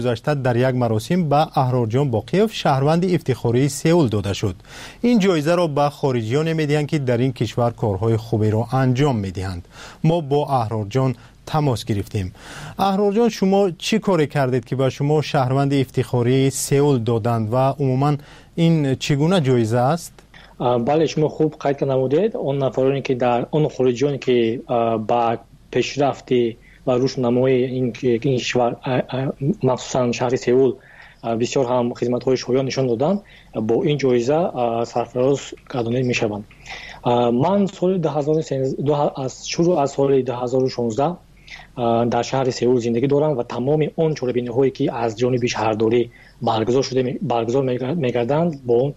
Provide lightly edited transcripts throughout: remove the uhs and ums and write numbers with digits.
گذشته در یک مراسم به احرارجان باقیف شهروند افتخاری سئول داده شد. این جایزه را به خارجیان میدهند که در این کشور کارهای خوبی را انجام میدهند. ما با احرارجان تماس گرفتیم. احرارجان، شما چی کاری کردید که به شما شهروند افتخاری سئول دادند و عموما این چگونه جایزه است؟ بله، شما خوب قید نمودید. اون نفرانی که در اون خارجیانی که با پیشرفتی و روشنمایی این کشور مخصوصا شهر سئول بسیار هم خدمت‌های شایان نشان دادن، با این جایزه سرفراز گردانیده میشوند. من سال 2013 از شروع از سال 2016 در شهر سئول زندگی دارم و تمام اون چاره‌بینی‌هایی که از جانب شهرداری برگزار می‌گردند با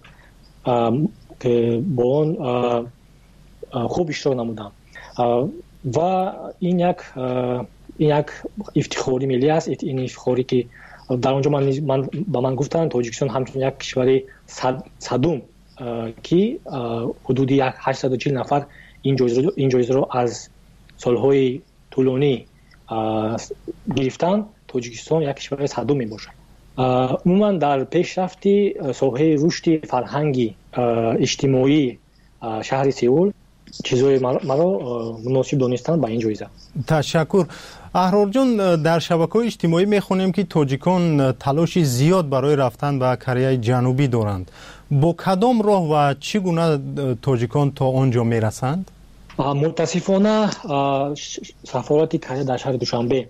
اون خوب اشتراک نمودم و این یک افتخاری ملی است. این افتخاری که در اونجا با من گفتن تاجیکستان همچون یک کشور صدوم که حدود 840 نفر این جایزه رو از سالهای طولانی گرفتن. تاجیکستان یک کشور صدوم می باشد. عموما در پیشرفتی ساحه رشد فرهنگی اجتماعی شهر سئول چیزهای مرا مناسب دانستن با این جایزه. تشکر. احرارجان، در شبکه‌های اجتماعی میخونیم که تاجیکان تلاش زیاد برای رفتن به کره جنوبی دارند. با کدام راه و چگونه تاجیکان تا آنجا میرسند؟ متاسفانه سفارت کره در شهر دوشنبه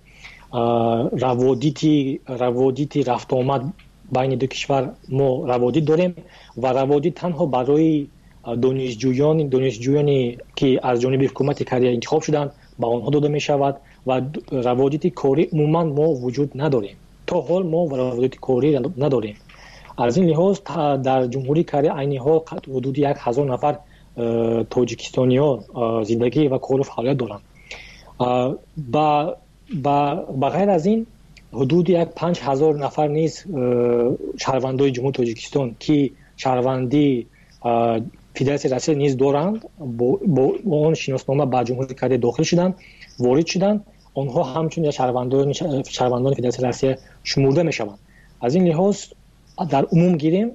روادیتی رفت آمد بین دو کشور ما روادید داریم و روادید تنها برای دانشجویانی که از جانب حکومت کره انتخاب شدند با آنها داده می شود و روادید کاری عموما ما وجود نداریم. تا حال ما روادید کاری نداریم. از این لحاظ در جمهوری کره عین حال حدود 1000 نفر تاجیکستانیان زندگی و کار و فعالیت دارند. با غیر از این حدود 5000 نفر نیز شهروندان جمهوری تاجیکستان که شهروندی فدراسیون روسیه نیز دارند با اون شناسنامه با جمهوری کره داخل شدند، وارد شدند. آنها همچون شهروندان فدراسیون روسیه شمرده میشوند. از این لحاظ در عموم گیریم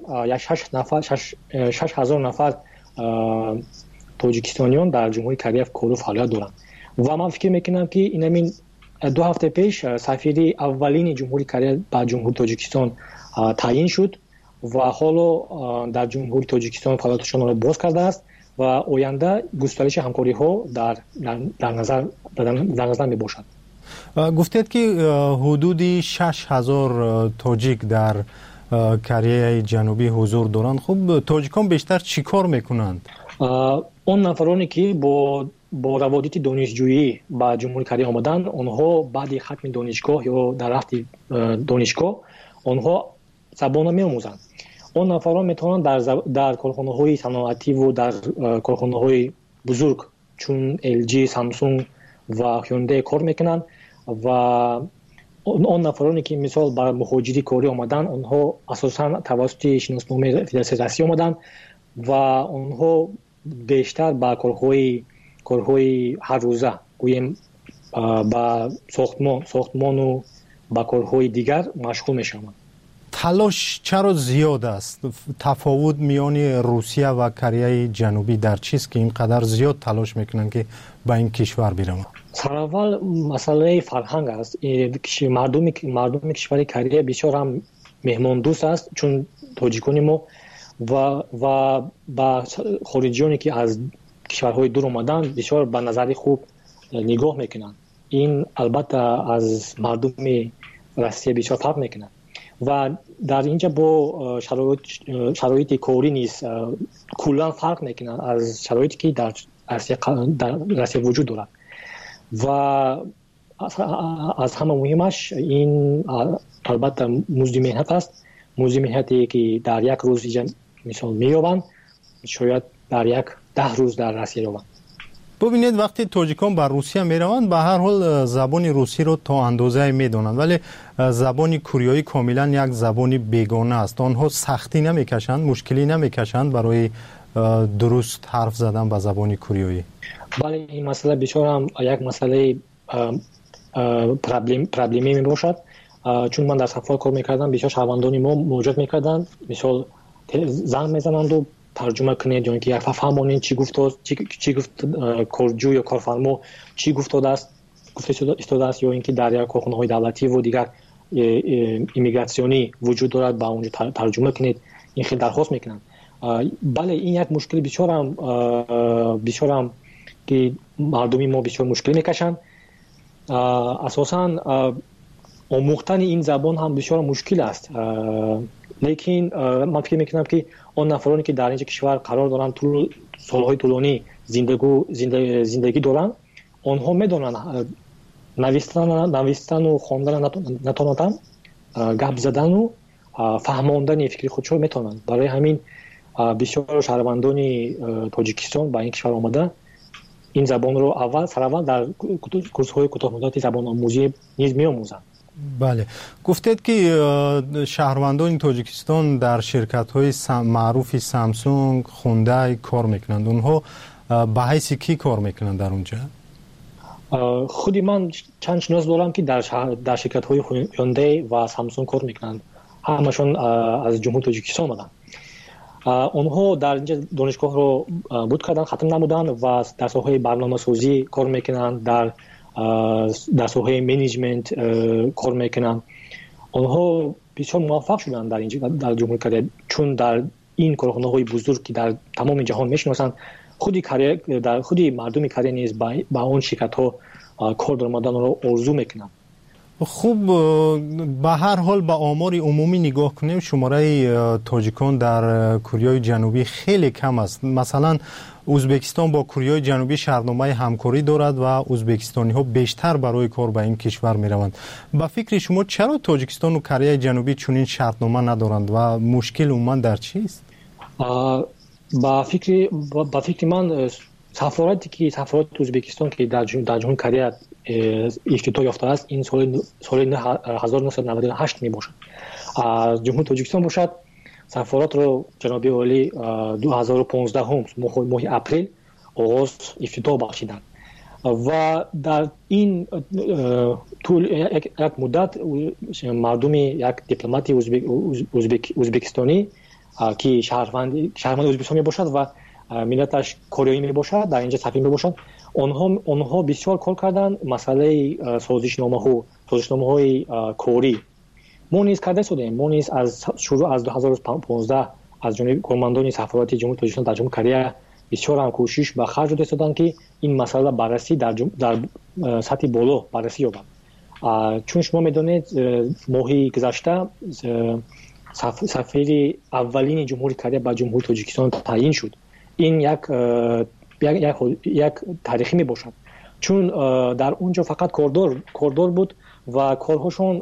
6000 نفر تاجیکستانیان در جمهوری کره کار و فعالیت دارند و من فکر میکنم که این 2 هفته پیش سفیر اولین جمهوری کره با جمهوری تاجیکستان تعیین شد و حالا در جمهوری تاجیکستان فعالیتشان را باز کرده است و آینده گسترش همکاری ها در نظر می باشد. گفتید که حدود 6000 تاجیک در کره جنوبی حضور دارند. خب تاجیکان بیشتر چی کار میکنند؟ اون نفرانی که با روادید دانشجویی با جمهوری کره آمدن، آنها بعد ختم دانشگاه یا در رفت دانشگاه آنها زبان می آموزند. اون نفران میتونن در کارخانه‌های صنعتی و در کارخانه‌های بزرگ چون LG، سامسونگ و هیوندای کار میکنن و اون نفرانی که مثال برای مهاجری کاری آمدن، آنها اساساً توسط شناسنامه فدراسیون روسیه آمدن و آنها بیشتر با کارهای هر روزه گوییم با ساختمان و با کارهای دیگر مشغول میشوند. تلاش چرا زیاد است؟ تفاوت میان روسیه و کره جنوبی در چیست که اینقدر زیاد تلاش میکنن که با این کشور بیرون؟ سراول مسئله فرهنگ است. مردم کشور کره بسیار هم مهمان دوست است، چون تاجیکان ما و با خارجیانی که از کشورهای دور آمدن بسیار با نظر خوب نگاه میکنن. این البته از مردم روسیه بسیار فرق میکنه و در اینجا با شرایط کاری نیست کلا فرق میکنه از شرایطی که در روسیه وجود دارد و از همه مهمش این البته مزد مهنت است. مزد مهنتی که در یک روز مثال مییابند شاید در 10 روز در روسیه روند. ببینید وقتی تاجیکان بر روسیه میروند به هر حال زبان روسی رو تا اندازه میدونند، ولی زبان کوریایی کاملا یک زبان بیگانه است. آنها سختی نمیکشند، مشکلی نمیکشند برای درست حرف زدن به زبان کوریایی؟ بله، این مسئله بسیار هم یک مسئله پرابلمی می باشد چون من در صفحات کار میکردم بسیار شهروندانی ما مراجعه میکردن، مثال زنگ میزنند و ترجمه کنید یا اینکه یک فهمونین چی گفت کارجو یا کارفرما چی گفته است یا اینکه در یک کارخانه‌های دولتی و دیگر ایمیگراسیونی وجود دارد با اونجا ترجمه کنید. این خیلی درخواست میکنن. بله این یک مشکل بسیار هم که مردمی ما بسیار مشکل میکشند. اساساً آموختن این زبان هم بسیار مشکل است، لیکن من فکر میکنم که آن نفرانی که در این کشور قرار دارند طول سالهای طولانی زندگی دارند، آنها میدونن نوشتن و خواندن نتونن، گپ زدن و فهماندن فکر خودشو میتونن. برای همین بسیار شهروندان تاجیکستان با این کشور آمده این زبان رو سراول در کورس‌های کوتاه مدت زبان آموزی نیز می‌آموزند. بله، گفتید که شهروندان تاجیکستان در شرکت‌های معروف سامسونگ، خوندای کار میکنند. اونها به حیث کی کار میکنند در اونجا؟ خودی من چند شناس دارم که در شرکت‌های هیوندای و سامسونگ کار میکنند. همشون از جمهوری تاجیکستان آمدند. اونها در اینجا دانشگاه رو بود کردن، ختم نمودن و در ساحه برنامه‌سازی کار میکنند، در ساحه منیجمنت کار میکنند. اونها بسیار موفق شدن در اینجا در جمهوری کره، چون در این کارخانه‌های بزرگ که در تمام جهان میشناسند، خودی مردم کره نیز با اون شرکت‌ها کار درآمدن رو آرزو میکنند. خوب، به هر حال با آمار عمومی نگاه کنیم شماره تاجیکان در کره جنوبی خیلی کم است. مثلا ازبکستان با کره جنوبی شرطنامه همکاری دارد و ازبکستانی ها بیشتر برای کار به این کشور می روند. با فکر شما چرا تاجیکستان و کره جنوبی چنین شرطنامه ندارند و مشکل عموما در چیست؟ با فکر من سفارت ازبکستان که در جمهوری کره افتتاح یافته است این سال 1998 می باشد. جمهوری تاجیکستان باشد سفارت رو جناب عالی 2015 ماه اپریل آغاز افتتاح بخشیدند و در این طول یک مدت مردم یک دیپلمات ازبکستانی که شهروند ازبکستان می باشد و ملتش کره می باشد در اینجا سفیر می باشد، آنها بسیار کار کردند. مسئله سازشنامه‌های کاری ما نیز کرده شدیم. ما نیز از 2015 از جانب کارمندان سفارت جمهوری تاجیکستان در جمهوری کره بسیار هم کوشش به خرج دادند که این مسئله بررسی در سطح بالا بررسی یابد. چون شما میدونید ماه گذشته سفیر اولین جمهوری کره به جمهوری تاجیکستان تعیین شد. این یک تاریخی می باشد، چون در اونجا فقط کاردار بود و کارهاشون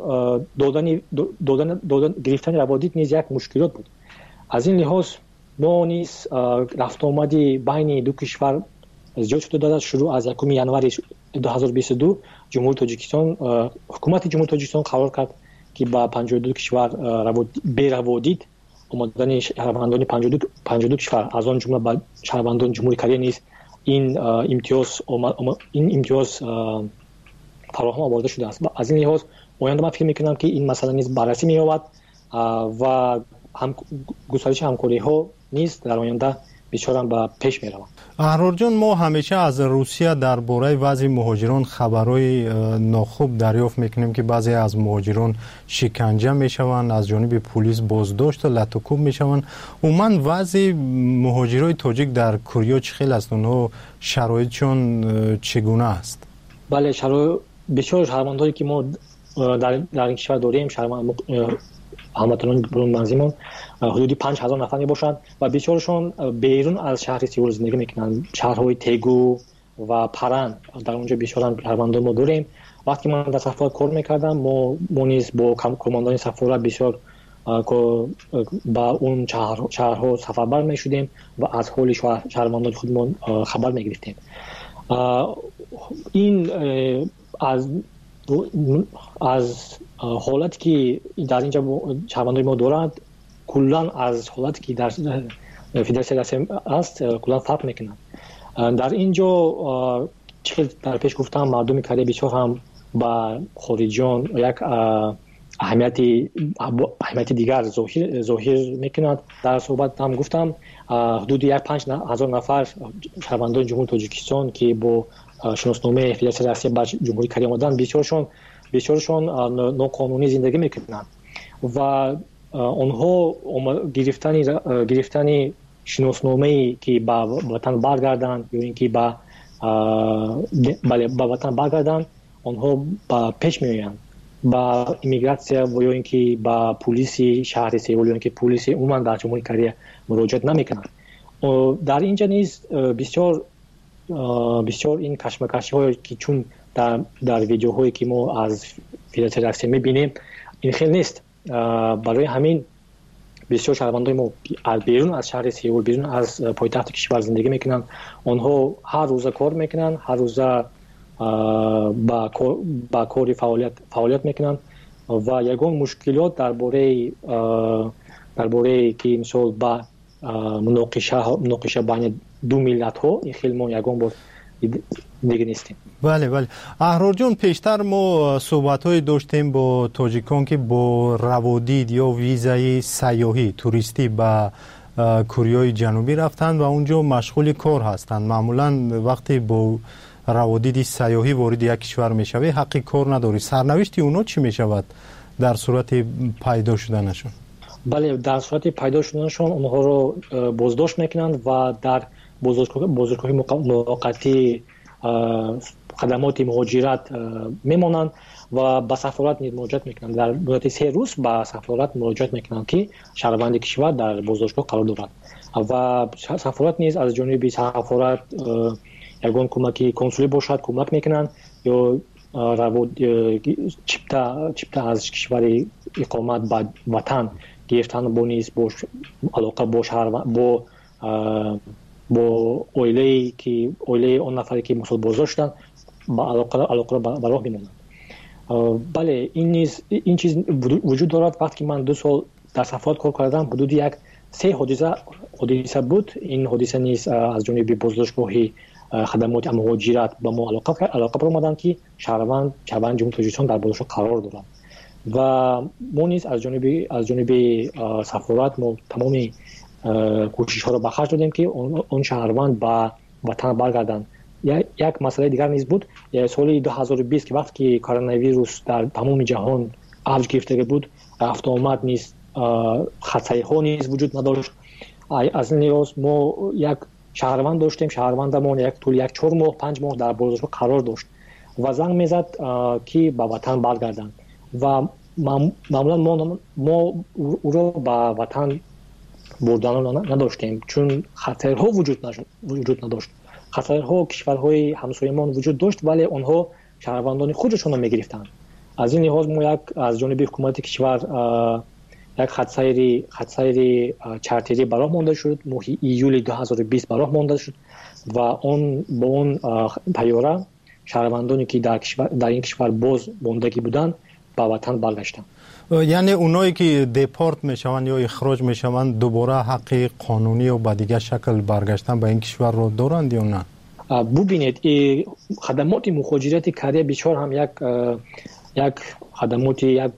گرفتن روابط نیز یک مشکلات بود. از این لحاظ ما نیز رفت آمدی بین دو کشور زیاد شده دارد. شروع از 1 ژانویه 2022 جمهوری تاجیکستان حکومت جمهوری تاجیکستان قرار کرد که با 52 کشور به روابط آمدن شهروندان 52 کشور از آن جمله با شهروندان جمهوری کره نیز این امتیاز فراهم آورده شده است. از این لحاظ آینده من فکر میکنم که این مسئله نیز بررسی می‌یابد و گسترش همکاری ها نیز در آینده بسیار به پیش می‌رود. احرار جان، ما همیشه از روسیه درباره وضع مهاجران خبرهای ناخوب دریافت میکنیم که بعضی از مهاجران شکنجه میشوند، از جانب پلیس بازداشت و لطوکوب میشوند. عموما وضع مهاجرای تاجیک در کره چه است؟ اونها شرایطشون چگونه است؟ بله، بسیار شهروندانی که ما در این کشور داریم، هموطنان برون منزلمان حدودی 5000 نفر میباشند و بسیارشون بیرون از شهر سئول زندگی میکنند. شهرهای تگو و پران در اونجا بسیار شهروندان ما داریم. وقتی من در سفارت کار میکردم ما نیز با کماندان سفارت بسیار با اون شهرها سفربر میشدیم و از حال شهروندان خودمون خبر میگرفتیم. این از حالتی که در اینجا شهروندان ما دارند کلا از حالتی که در فدراسیون است کلا فرق میکنند. در اینجا چه در پیش گفتم مردم کره بسیار هم با خارجیان یک اهمیت دیگر ظاهر میکنند. در صحبت هم گفتم حدود 5,000 نفر شهروندان جمهوری تاجیکستان که با شناسنامه فدراسیون رسمی به جمهوری کره آمدن، بسیارشون ناقانونی زندگی میکنند و آنها گرفتن شناسنامه که به وطن برگردند یا اینکه به وطن برگردند، آنها با پیش میآیند با ایمیگراسیا یا اینکه با پلیس شهر سئول یا اینکه پلیس عموما در جمهوری کره مراجعه نمیکنند. در اینجا نیز بسیار این کشمکش‌هایی که چون در ویدیوهایی که ما از فدراسیون رسمی می‌بینیم این خیلی نیست. برای همین بسیار شهروندان ما از بیرون از شهر سئول، بیرون از پایتخت کشور زندگی میکنند. آنها هر روز کار میکنند، هر روز با کاری فعالیت میکنند و یگان مشکلات درباره که مثلا با مناقشه بین دو ملت ها این خیلی ما یگان بار دیگه نیستیم. بله. احرار جان، پیشتر ما صحبت‌های داشتیم با تاجیکان که با روادید یا ویزای سیاحی توریستی به کره جنوبی رفتن و اونجا مشغول کار هستند. معمولا وقتی با روادید سیاحی وارد یک کشور میشوی حقی کار نداری. سرنوشت اونا چی میشود در صورت پیدا شدنشون؟ بله، در صورت پیدا شدنشون اونها رو بازداشت میکنند و در بازداشتگاه موقتی خدمات مهاجرت میمونند و به سفارت مراجعه میکنند. در مدت 3 روز به سفارت مراجعه میکنند که شهروند کشور در بازداشتگاه قرار دارد و سفارت نیز از جانب سفارت یگان کمکی کنسولی باشد کمک میکنند یا چپتا از کشور اقامت به وطن گرفتن با نیز علاقه با اویله اون نفری که مسئول بازداشت شدن با علاقه به راه میمونند. بله، این چیز وجود دارد. وقتی که من 2 سال در سفارت کار کردم حدود 3 حادثه بود. این حادثه نیز از جانب بازداشتگاهی خدمات مهاجرت با ما علاقه برآمدند که شهروند جمهوری تاجیکستان در بازداشت قرار دارند و ما نیز از جانب سفارت ما تمام کوشش ها رو به خرج دادیم که اون شهروند به وطن برگردند. یک مسئله دیگر نیز بود. سال 2020 که وقتی که کرونا ویروس در تمام جهان اوج گرفته بود، رفت آمد نیز خطای ها نیز وجود نداشت. از این لحاظ ما یک شهروند داشتیم. شهروندمون طول 4 ماه 5 ماه در بازداشت قرار داشت و زنگ میزد که به وطن برگردند و معمولا ما او را به وطن بردن نداشتیم چون خطرها وجود نداشت. خطرها کشورهای همسایمان وجود داشت ولی آنها شهروندان خودشون را میگرفتند. از این لحاظ ما از جانب حکومت کشور یک خطسیر چارتری براه مانده شد. ماه ایول 2020 براه مانده شد و با اون طیاره شهروندانی که در این کشور باز ماندگی بودند به وطن برگشتند. یعنی اونایی که دیپورت میشوند یا اخراج میشوند دوباره حق قانونی و به دیگه شکل برگشتن به این کشور رو دارند یا نه؟ ببینید، خدمات مهاجرت کره بیچار هم یک خدمات یک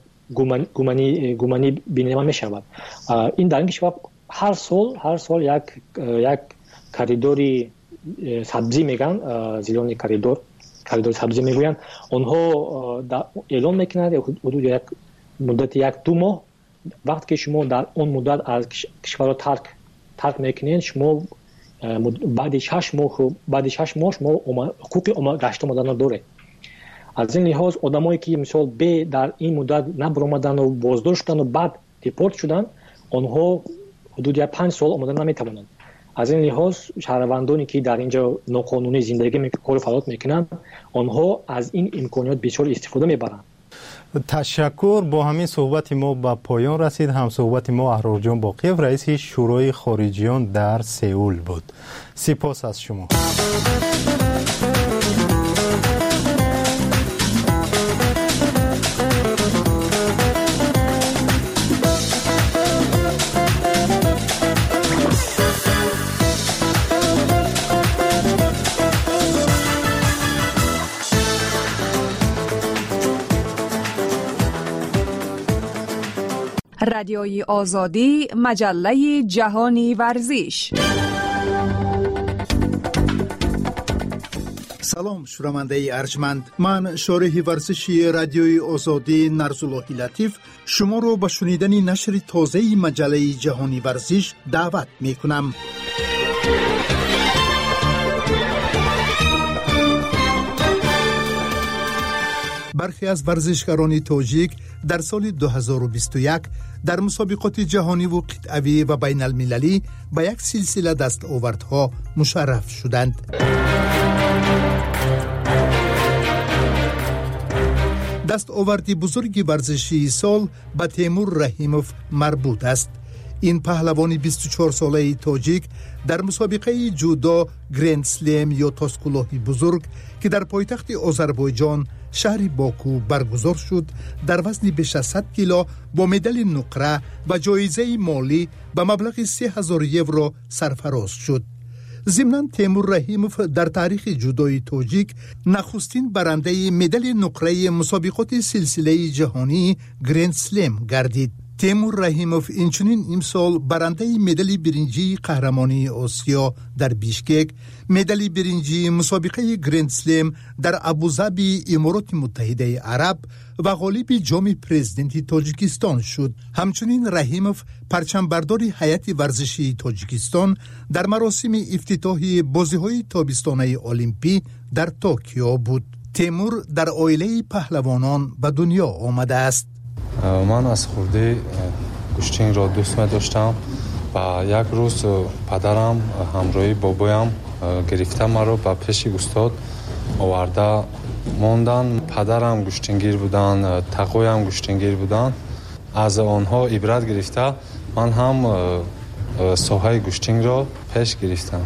گمانی بینیده می شود. این در این کشور هر سال یک کریدوری سبزی میگن، زیلون کریدور سبزی میگویند. آنها اعلام میکنند حدود یک مدت 1-2 ماه وقتی که شما در اون مدت از کشور رو ترک میکنین، شما بعد 6 ماه شما حقوق گشت آمدن داره. از این لحاظ آدمایی که مثلا در این مدت نبرآمدن و بازداشتن و بعد دیپورت شدن، آنها حدود 5 سال آمدن نمیتوانند. از این لحاظ شهروندانی که در اینجا ناقانونی زندگی کار فعالیت میکنند، آنها از این امکانات بسیار استفاده میبرند. تشکر. با همین صحبت ما به پایان رسید. هم صحبت ما احرار جان باقیف، رئیس شورای خارجیان در سئول بود. سپاس از شما. رادیوی آزادی، مجله جهانی ورزش. سلام شنونده ارجمند، من شارح ورزشی رادیوی آزادی نرزالله لطیف شما رو به شنیدن نشر تازه مجله جهانی ورزش دعوت می کنم. برخی از ورزشکاران تاجیک در سال 2021 در مسابقات جهانی و قطعی و بین المللی به یک سلسله دستاوردها مشرف شدند. دستاوردی بزرگ ورزشی سال به تیمور رحیموف مربوط است. این پهلوان 24 ساله تاجیک در مسابقه جودو گرند سلم یا تاسکولوهی بزرگ که در پایتخت آذربایجان شهر باکو برگزار شد در وزن بیش از 100 کیلو با مدال نقره و جایزه مالی به مبلغ 3000 یورو سرفراز شد. ضمناً تیمور رحیموف در تاریخ جودوی تاجیک نخستین برنده مدال نقره مسابقات سلسله جهانی گرند سلم گردید. تیمور رحیموف اینچنین امسال برنده مدال برنجی قهرمانی آسیا در بیشکک، مدال برنجی مسابقه گرند سلم در ابوظبی امارات متحده عرب و غالب جام پرزیدنت تاجیکستان شد. همچنین رحیموف پرچم برداری هیئت ورزشی تاجیکستان در مراسم افتتاحی بازی‌های تابستانه المپی در توکیو بود. تیمور در عائله پهلوانان به دنیا آمده است. من از خورده گوشتین را دوست داشتم و یک روز پدرم همراهی بابایم گرفته مرا به پیش استاد آورده موندن. پدرم گوشتینگیر بودن، تقویم گوشتینگیر بودن. از آنها عبرت گرفته من هم ساحه گوشتینگ را پیش گرفتم.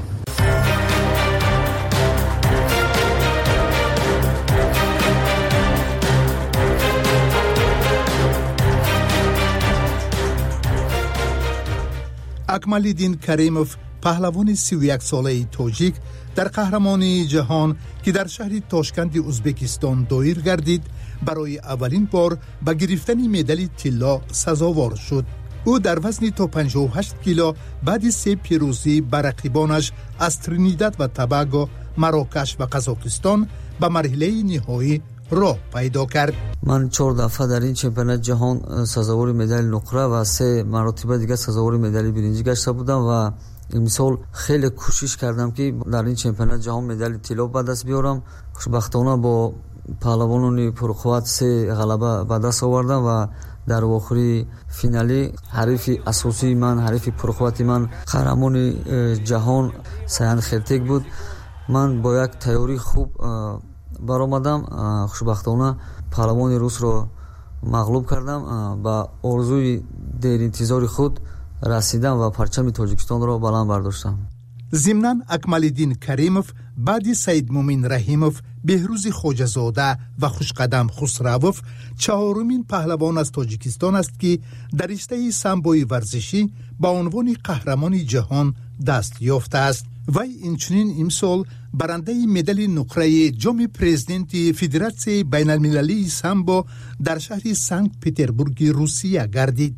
اکمالدین کریموف پهلوان 31 ساله تاجیک در قهرمانی جهان که در شهر تاشکند ازبکستان دایر گردید برای اولین بار به گرفتن مدال طلا سزاوار شد. او در وزن تا 58 کیلو بعد 3 پیروزی بر رقیبانش از ترینیداد و توباگو، مراکش و قزاقستان به مرحله نهایی راه پیدا کرد. من 4 دفعه در این چمپیونات جهان سزاوار مدال نقره و 3 مرتبه دیگه سزاوار مدال برنجی گشته بودم و امسال خیلی کوشش کردم که در این چمپیونات جهان مدال طلا به دست بیارم. خوشبختانه با پهلوانان پرقوت 3 غلبه به دست آوردم و در آخری فینالی حریف اساسی من، حریف پرقوت من قهرمان جهان سیان خرتک بود. من با یک تیاری خوب برآمدم. خوشبختانه پهلوان روس را مغلوب کردم. با آرزوی دیر انتظار خود رسیدم و پرچم تاجیکستان را بلند برداشتم. ضمناً اکمالدین کریموف بعد سید مومین رحیموف، بهروز خوجه‌زاده و خوشقدم خسروف چهارمین پهلوان از تاجیکستان است که در رشته سامبوی ورزشی با عنوان قهرمان جهان دست یافته است. وی اینچنین امسال برنده مدال نقره جام پرزیدنت فدراسیون بین المللی سامبو در شهر سنت پترزبورگ روسیه گردید.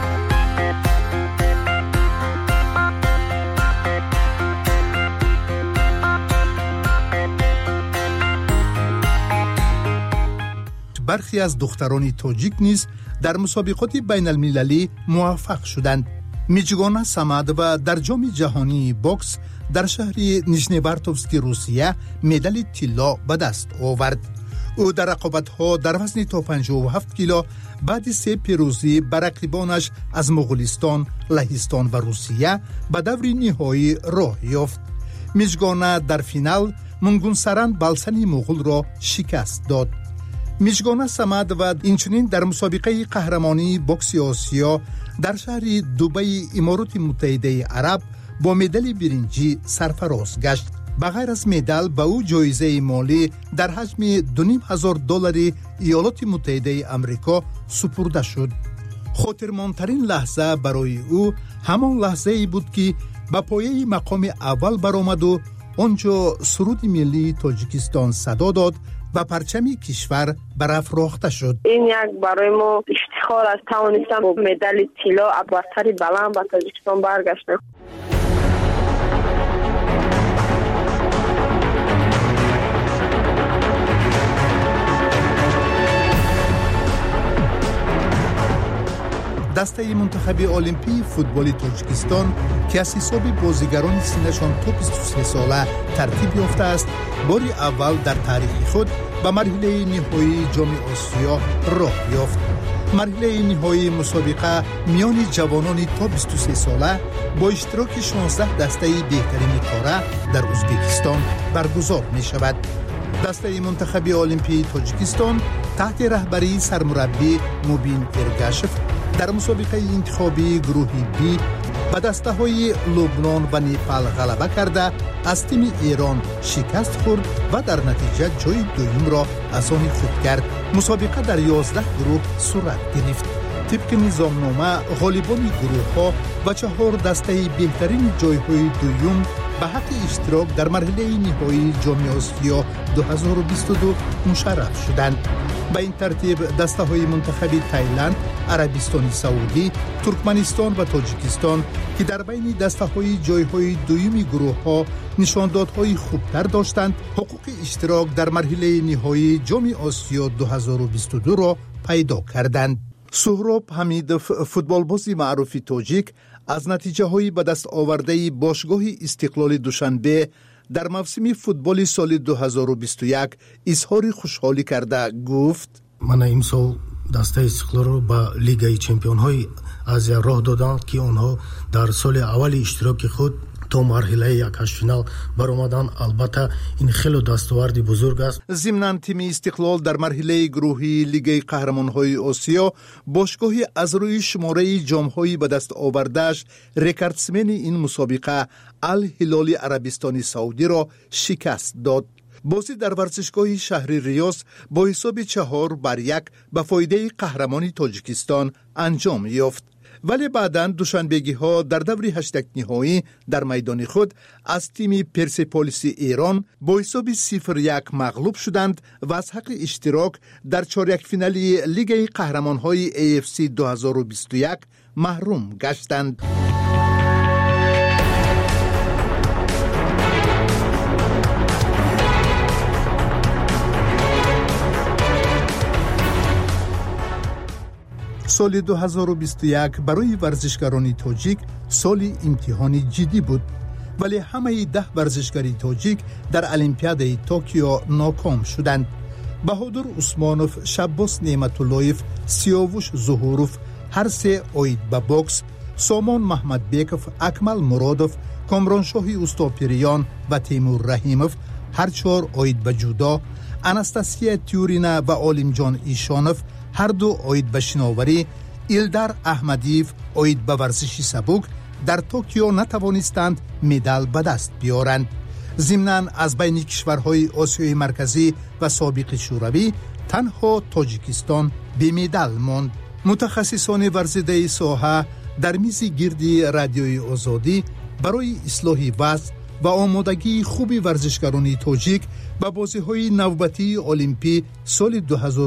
برخی از دختران تاجیک نیز در مسابقات بین المللی موفق شدند. میجگانا سمادووا در جام جهانی باکس در شهر نیژنیوارتوفسک روسیه مدال طلا به دست آورد. او در رقابت‌ها در وزن تا 57 کیلو بعد 3 پیروزی بر رقیبانش از مغولستان، لهستان و روسیه به دور نهایی راه یافت. میجگانا در فینال منگونسران بالسن مغول را شکست داد. میجگانا سمادووا اینچنین در مسابقه قهرمانی باکس آسیا در شهر دبی امارات متحده عرب با مدال برنجی سرفراز گشت. بغیر از مدال به او جایزه مالی در حجم $2,500 ایالات متحده آمریکا سپرده شد. خاطرماندترین لحظه برای او همان لحظه ای بود که به پایه مقام اول برآمد و آنجا سرود ملی تاجیکستان صدا داد و پرچم کشور برافراخته شد. این یک برای ما افتخار است توانستم با مدال طلا برتری بلند به تاجیکستان برگشتم. دسته منتخب المپی فوتبال تاجیکستان که از حساب بازیگران سنشان تا 23 ساله ترتیب یافته است، بار اول در تاریخ خود به مرحله نهایی جام آسیا راه یافت. مرحله نهایی مسابقه میان جوانان تا 23 ساله با اشتراک 16 دسته بهترین قاره در ازبکستان برگزار می شود. دسته منتخب المپی تاجیکستان تحت رهبری سرمربی مبین ارگاشف در مسابقه انتخابی گروهی بی به دسته های لبنان و نیپال غلبه کرده از تیم ایران شکست خورد و در نتیجه جای دوم را از آن خود کرد. مسابقه در 11 گروه صورت گرفت. طبق نظامنامه غالبان گروه ها و 4 دسته بهترین جای های دوم به حق اشتراک در مرحله نهایی جام آسیا 2022 مشرف شدند. به این ترتیب دسته های منتخب تایلند، عربستان سعودی، ترکمنستان و تاجیکستان که در بین دسته های جای های دومی گروه ها نشاندادهای خوبتر داشتند، حقوق اشتراک در مرحله نهایی جام آسیا 2022 را پیدا کردند. سهراب حمیدوف، فوتبالباز معروف تاجیک، از نتیجه های به دست آورده باشگاه استقلال دوشنبه در موسم فوتبال سال 2021 اظهار خوشحالی کرده گفت: من امسال دسته استقلال رو به لیگ چمپیون های آسیا راه دادند که آنها در سال اول اشتراک خود تا مرحله یک هشت‌فینال برآمدن. البته این خیلی دستاورد بزرگ است. ضمناً تیم استقلال در مرحله گروهی لیگ قهرمان‌های آسیا باشگاه از روی شماره جام‌های به دست آورده‌اش رکوردسمن این مسابقه الهلال عربستان سعودی را شکست داد. بازی در ورزشگاه شهر ریاض با حساب 4-1 به فایده قهرمانی تاجیکستان انجام یافت. ولی بعداً دوشنبگی ها در دور 8 نهایی در میدان خود از تیم پرسپولیس ایران با حساب 0-1 مغلوب شدند و از حق اشتراک در چهارک فینالی لیگ قهرمان‌های AFC 2021 محروم گشتند. سال 2021 برای ورزشکاران تاجیک سال امتحانی جدی بود، ولی همه 10 ورزشکاری تاجیک در المپیاد توکیو ناکام شدند. بهادر عثمانوف، شباس نعمتاللهیف، سیاوش ظهوروف هر سه اوید به بوکس، سامان محمدبیکوف، اکمل مرادوف، کامرانشاه استاپیریان و تیمور رحیموف هر 4 اوید به جودو، اناستاسیا تیورینا و عالمجان ایشانوف هر 2 اوید به شناوری، ایلدار احمدیف اوید به ورزش سبک در توکیو نتوانستند مدال به دست بیارند. ضمناً از بین کشورهای آسیای مرکزی و سابق شوروی تنها تاجیکستان به مدال ماند. متخصصان ورزیده ساحه در میز گردی رادیوی آزادی برای اصلاح وضع و آمادگی خوب ورزشکاران تاجیک به بازی‌های نوبتی المپی سال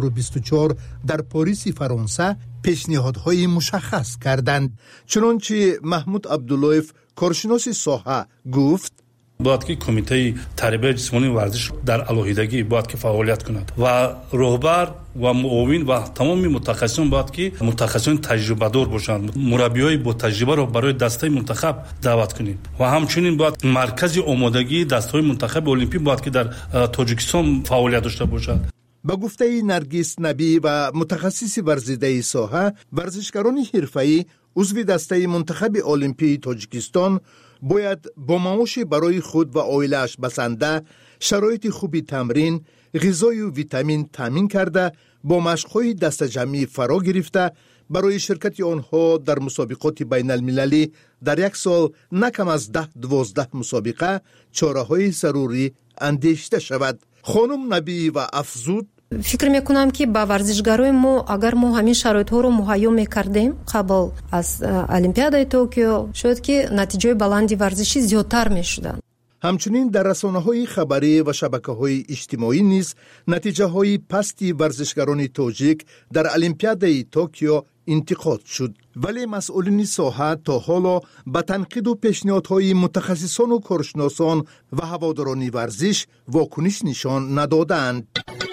2024 در پاریس فرانسه پیشنهادهای مشخص کردند. چنانچه محمود عبداللهیف، کارشناس ساحه، گفت: باید که کمیته تربیت جسمانی ورزش در علیحدگی باید که فعالیت کند و رهبر و معاون و تمام متخصصان باید که متخصصان تجربه دار باشند. مربیای با تجربه را برای دسته منتخب دعوت کنید و همچنین باید مرکز آمادگی دسته منتخب المپی باید که در تاجیکستان فعالیت داشته باشد. با گفته نرگس نبی و متخصص ورزیده ساحه، ورزشکاران حرفه‌ای عضو دسته منتخب المپی تاجیکستان باید با معاش برای خود و عائله‌اش بسنده، شرایط خوبی تمرین، غذای و ویتامین تامین کرده، با مشق‌های دست جمعی فرا گرفته برای شرکت آنها در مسابقات بین المللی در یک سال نکم از 10-12 مسابقه چاره‌های ضروری اندیشیده شود. خانم نبی و افزود: فکر میکنم که با ورزشکارای ما اگر ما همین شرایط ها رو مهیا میکردیم قبل از المپیاد توکیو شد که نتیجه بلندی ورزشی زیادتر میشدن. همچنین در رسانه‌های خبری و شبکه‌های اجتماعی نیز نتیجه‌های پستی ورزشکاران تاجیک در المپیادای توکیو انتقاد شد، ولی مسئولین ساحه تا حالا به تنقید و پیشنهادهای متخصصان و کارشناسان و هواداران ورزش واکنش نشان ندادند.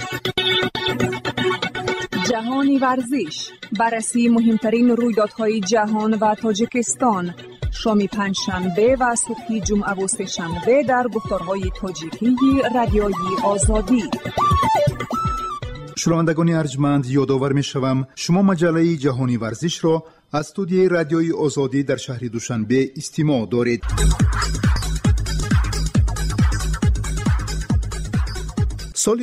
جهانی ورزش، بررسی مهمترین رویدادهای جهان و تاجیکستان، شام پنجشنبه و صبح جمعه و سه‌شنبه در گفتارهای تاجیکی رادیوی آزادی. شنوندگان ارجمند، یادآور می‌شوم شما مجله جهانی ورزش را از استودیوی رادیوی آزادی در شهر دوشنبه استماع دارید. سال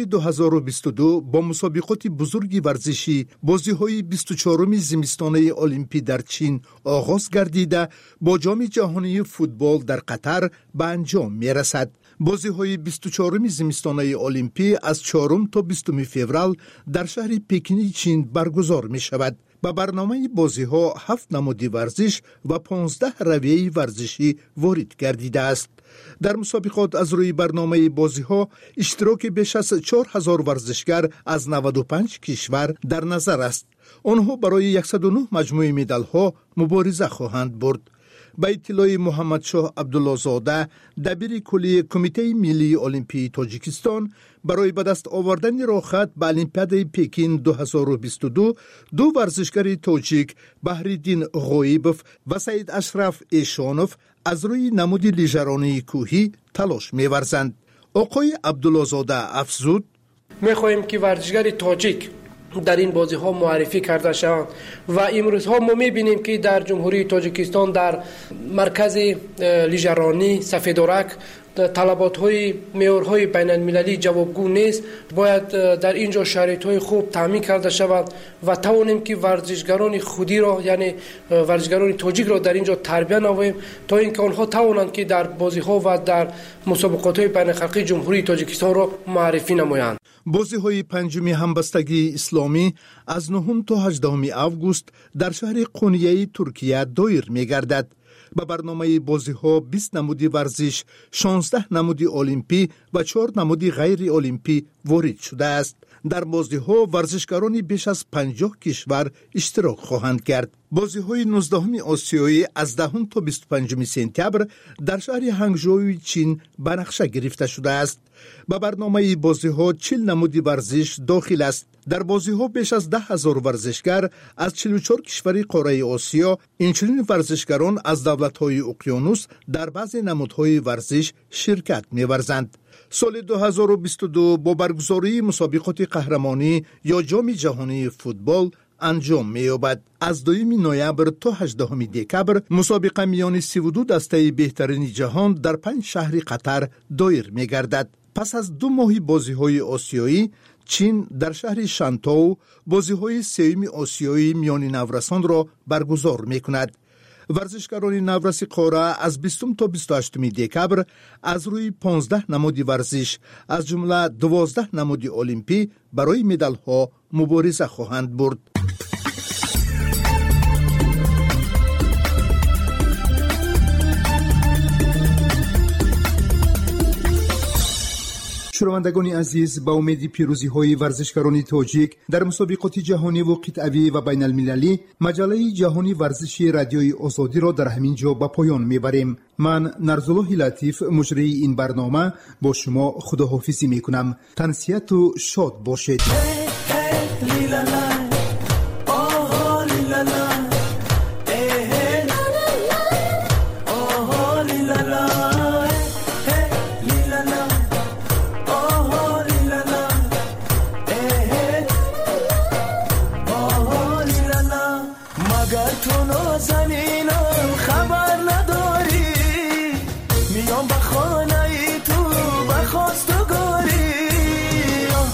2022 با مسابقات بزرگ ورزشی بازی‌های 24 زمستانه المپی در چین آغاز گردیده با جام جهانی فوتبال در قطر به انجام می‌رسد. بازی‌های 24 زمستانه المپی از 4 تا 20 فوریه در شهر پکین چین برگزار می‌شود. با برنامه بازی‌ها 7 نماد ورزش و 15 رویه ورزشی وارد گردیده است. در مسابقات از روی برنامه بازی‌ها اشتراک بیش از 4000 ورزشکار از 95 کشور در نظر است. آنها برای 109 مجموعه مدال‌ها مبارزه خواهند برد. به اطلاع محمد شاه عبدالله زاده، دبیر کلی کمیته ملی المپی تاجیکستان، برای به دست آوردن راهخط به المپیاد پکین 2022 دو ورزشکار تاجیک بهرالدین غایبوف و سید اشرف ایشانوف از روی نماد لیژرانی کوهی تلاش می‌ورزند. آقای عبدالله زاده افزود: می‌خواهیم که ورزشکار تاجیک در این بازی ها معرفی کرده شوند و امروز ها ما می‌بینیم که در جمهوری تاجیکستان در مرکز لیژرانی سفیدورک طلبات‌های معیارهای بین المللی جوابگو نیست. باید در اینجا شرایط‌های خوب تامین کرده شود و توانیم که ورزشکاران خودی را، یعنی ورزشکاران تاجیک را در اینجا تربیت نماییم تا اینکه آنها توانند که در بازی‌ها و در مسابقات‌های بین‌المللی جمهوری تاجیکستان را معرفی نمایند. بازی‌های پنجمی همبستگی اسلامی از 9 تا 18 آگوست در شهر قونیه ترکیه دایر می‌گردد. به برنامه بازی‌ها 20 نماد ورزش، 16 نماد المپی و 4 نماد غیر المپی وارد شده است. در بازی‌ها ورزشکاران بیش از 50 کشور اشتراک خواهند کرد. بازی‌های 19 آسیایی از 10 تا 25 سپتامبر در شهر هنگژو چین به نقشه گرفته شده است. به برنامه بازی‌ها 40 نماد ورزش داخل است. در بازی‌ها بیش از 10,000 ورزشکار از 44 کشور قاره آسیا، اینچنین ورزشکاران از دولت‌های اقیانوس در بعضی نمادهای ورزش شرکت می‌ورزند. سال 2022 با برگزاری مسابقات قهرمانی یا جام جهانی فوتبال انجام می‌یابد. از 2 نوامبر تا 18 دکمبر مسابقه میان 32 دسته بهترین جهان در 5 شهر قطر دایر می‌گردد. پس از 2 ماه بازی‌های آسیایی، چین در شهر شانتو بازی‌های سوم آسیایی میان نورسان را برگزار می‌کند. ورزشکاران نورس قاره از 20 تا 28 دکمبر از روی 15 نماد ورزش از جمله 12 نماد المپی برای مدال‌ها مبارزه خواهند برد. شنوندگان عزیز، با امید پیروزی‌های ورزشکاران تاجیک در مسابقات جهانی و قطعی و بین المللی، مجله جهانی ورزشی رادیوی آزادی را در همین جا به پایان می‌بریم. من نرزالله لطیف، مجری این برنامه، با شما خداحافظی می‌کنم. تنسیت و شاد باشید.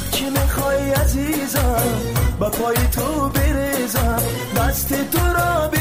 با پای تو بریزم، دست تو را